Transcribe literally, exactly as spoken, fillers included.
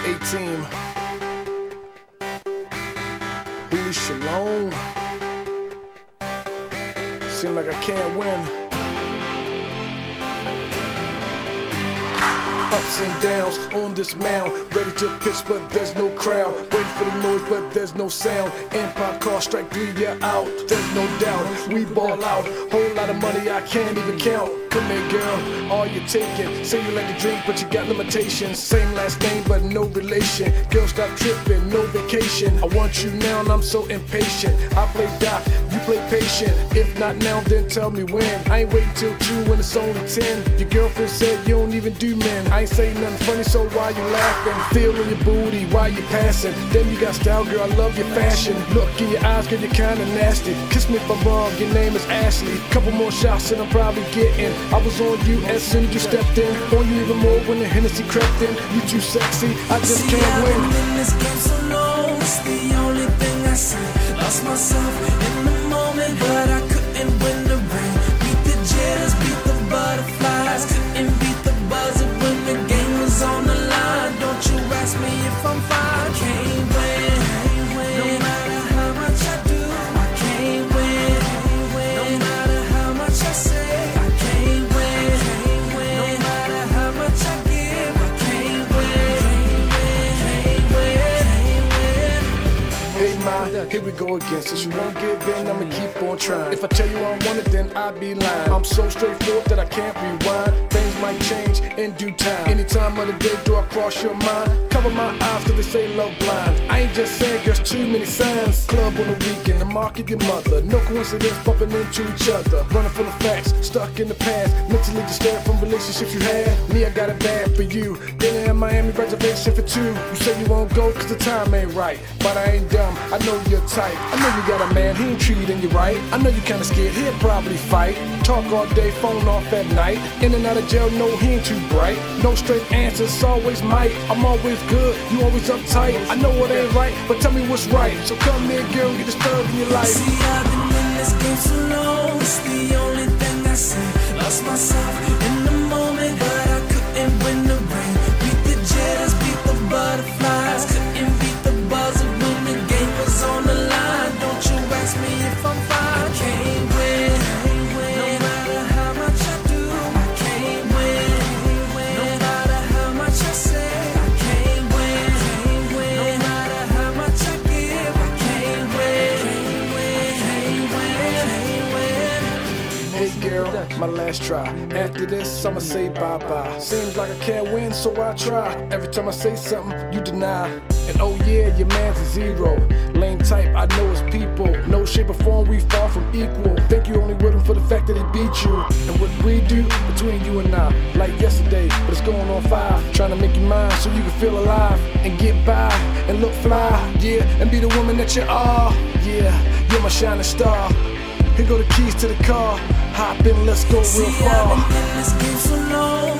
A-Team, Holy Shalom. Seem like I can't win. Ups and downs on this mound, ready to pitch but there's no crowd, waiting for the noise but there's no sound. Empire car strike three, you're out, there's no doubt. We ball out, whole lot of money I can't even count. Come here girl, all you taking, say you like to drink but you got limitations. Same last name but no relation, girl stop tripping, no vacation. I want you now and I'm so impatient. I play doc, you play patient, if not now then tell me when. I ain't waiting till two when it's only ten. Your girlfriend said you don't even do men. I ain't say nothing funny, so why you laughing? Feeling your booty, why you passing? Then you got style, girl, I love your fashion. Look in your eyes, girl, you're kinda nasty. Kiss me if I'm wrong, your name is Ashley. Couple more shots and I'm probably getting. I was on you as soon as you stepped in. On you even more when the Hennessy crept in. You too sexy, I just See, can't I've win. been in this game so long, it's the only thing I see. Lost myself in the moment, but I couldn't win the rain. Beat the jitters, beat the butterflies, couldn't beat the buzzer when the game was on the line. Don't you ask me if I'm fine. I can't win, no matter how much I do. I can't win, no matter how much I say. I can't win, no matter how much I give. I can't win, can't win, can't win. Hey ma, here we go again. Since you won't give in, I'ma keep on trying. If I tell you I want it, then I be lying. I'm so straightforward that I can't rewind. Things might change in due time. Any time of the day do I cross your mind? Cover my eyes till they say love blind. I ain't just saying there's too many signs. Club on the weekend, the market your mother. No coincidence bumping into each other. Running full of facts, stuck in the past. Mentally disturbed from relationships you had. Me, I got it bad for you. Dinner in Miami, reservation for two. You say you won't go cause the time ain't right. But I ain't dumb, I know you're tight. I know you got a man, he ain't treating you right. I know you kinda scared, he'll probably fight. Talk all day, phone off at night. In and out of jail, no, he ain't too bright. No straight answers, always might. I'm always good, you always uptight. I know it ain't right, but tell me what's right. So come here, girl, get disturbed in your life. See, I've been in this game so long, it's the only thing I see. Lost myself in the moment, but I couldn't win the rain. Beat the jitters, beat the butterflies, couldn't beat the buzzer when the game was on the line. Don't you ask me if I'm fine. I can't win, no matter how much I do. I can't win, no matter how much I say. I can't win, no matter how much I give. I can't win, can't win, can't win. Hey girl, my last try. After this, I'ma say bye-bye. Seems like I can't win, so I try. Every time I say something, you deny. And oh yeah, your man's a zero. Lame type, I know it's people. No shape or form, we far from equal. Think you only with him for the fact that he beat you. And what we do between you and I, like yesterday, but it's going on five. Trying to make you mine so you can feel alive and get by and look fly. Yeah, and be the woman that you are. Yeah, you're my shining star. Here go the keys to the car. Hop in, let's go real See, far. I've been in this game so long.